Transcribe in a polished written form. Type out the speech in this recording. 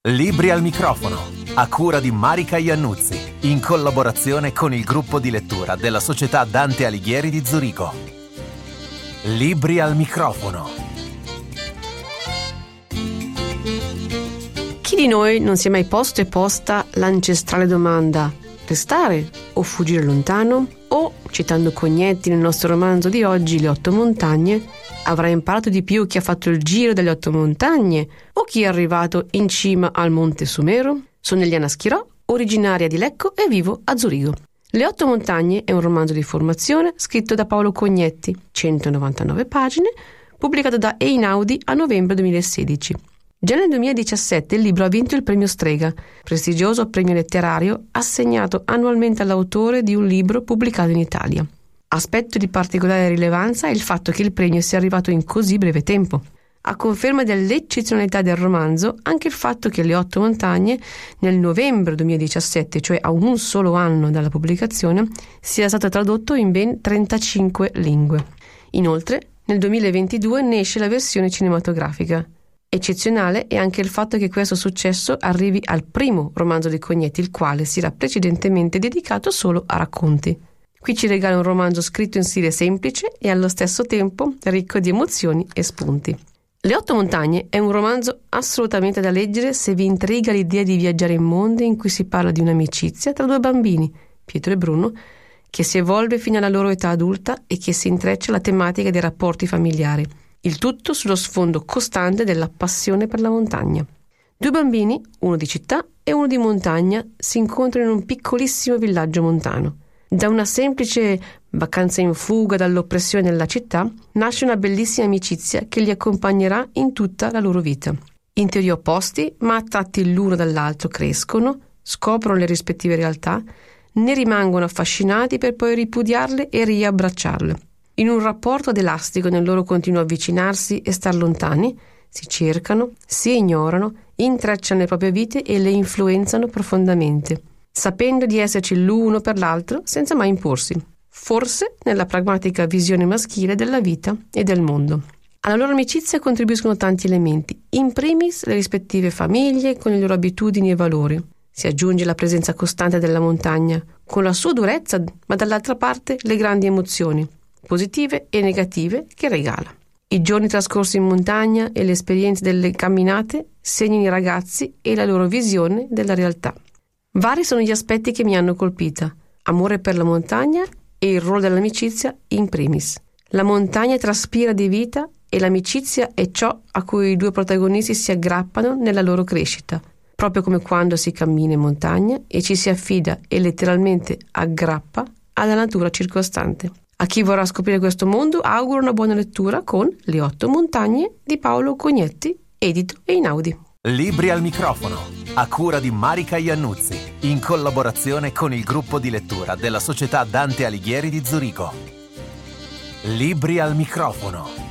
Libri al microfono, a cura di Marica Iannuzzi, in collaborazione con il gruppo di lettura della Società Dante Alighieri di Zurigo. Libri al microfono. Chi di noi non si è mai posto e posta l'ancestrale domanda: restare o fuggire lontano? O, citando Cognetti nel nostro romanzo di oggi, Le 8 montagne, avrà imparato di più chi ha fatto il giro delle 8 montagne o chi è arrivato in cima al Monte Sumero? Sono Eliana Schirò, originaria di Lecco e vivo a Zurigo. Le 8 montagne è un romanzo di formazione scritto da Paolo Cognetti, 199 pagine, pubblicato da Einaudi a novembre 2016. Già nel 2017 il libro ha vinto il premio Strega, prestigioso premio letterario assegnato annualmente all'autore di un libro pubblicato in Italia. Aspetto di particolare rilevanza è il fatto che il premio sia arrivato in così breve tempo. A conferma dell'eccezionalità del romanzo, anche il fatto che Le 8 montagne, nel novembre 2017, cioè a un solo anno dalla pubblicazione, sia stato tradotto in ben 35 lingue. Inoltre, nel 2022 ne esce la versione cinematografica. Eccezionale è anche il fatto che questo successo arrivi al primo romanzo di Cognetti, il quale si era precedentemente dedicato solo a racconti. Qui ci regala un romanzo scritto in stile semplice e allo stesso tempo ricco di emozioni e spunti. Le 8 montagne è un romanzo assolutamente da leggere se vi intriga l'idea di viaggiare in mondi in cui si parla di un'amicizia tra due bambini, Pietro e Bruno, che si evolve fino alla loro età adulta e che si intreccia alla tematica dei rapporti familiari. Il tutto sullo sfondo costante della passione per la montagna. Due bambini, uno di città e uno di montagna, si incontrano in un piccolissimo villaggio montano. Da una semplice vacanza in fuga dall'oppressione nella città nasce una bellissima amicizia che li accompagnerà in tutta la loro vita. Interiori opposti, ma attratti l'uno dall'altro, crescono, scoprono le rispettive realtà, ne rimangono affascinati per poi ripudiarle e riabbracciarle. In un rapporto ad elastico nel loro continuo avvicinarsi e star lontani, si cercano, si ignorano, intrecciano le proprie vite e le influenzano profondamente, sapendo di esserci l'uno per l'altro senza mai imporsi, forse nella pragmatica visione maschile della vita e del mondo. Alla loro amicizia contribuiscono tanti elementi, in primis le rispettive famiglie con le loro abitudini e valori. Si aggiunge la presenza costante della montagna, con la sua durezza, ma dall'altra parte le grandi emozioni, positive e negative, che regala. I giorni trascorsi in montagna e le esperienze delle camminate segnano i ragazzi e la loro visione della realtà. Vari sono gli aspetti che mi hanno colpita: amore per la montagna e il ruolo dell'amicizia in primis. La montagna traspira di vita e l'amicizia è ciò a cui i due protagonisti si aggrappano nella loro crescita, proprio come quando si cammina in montagna e ci si affida e letteralmente aggrappa alla natura circostante. A chi vorrà scoprire questo mondo auguro una buona lettura con Le 8 montagne di Paolo Cognetti, edito Einaudi. Libri al microfono, a cura di Marica Iannuzzi, in collaborazione con il gruppo di lettura della Società Dante Alighieri di Zurigo. Libri al microfono.